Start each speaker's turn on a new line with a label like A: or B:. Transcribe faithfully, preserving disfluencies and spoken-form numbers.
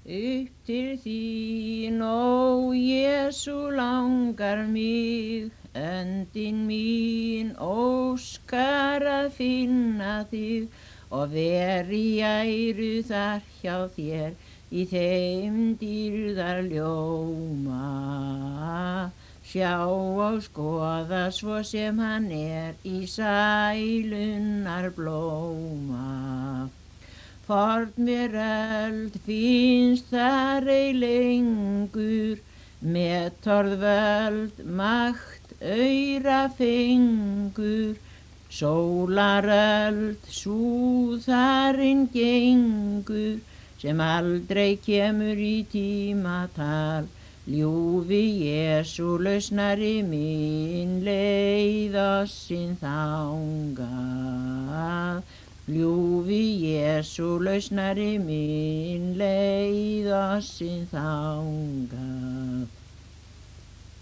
A: Upp til þín, ó Jesú, langar mig, öndin mín óskar að finna þig og ver í æru þar hjá þér í þeim dýrðar ljóma. Sjá og skoða svo sem hann er í sælunnar blóma. Forn veröld finnst þar ei lengur, metorð völd, makt, aura fengur. Sólaröld, sú þarinn gengur, sem aldrei kemur í tímatal. Ljúfi Jesú, lausnari minn, leið oss inn þangað. Ljúfi Jesú, lausnari minn, leið oss inn þangað.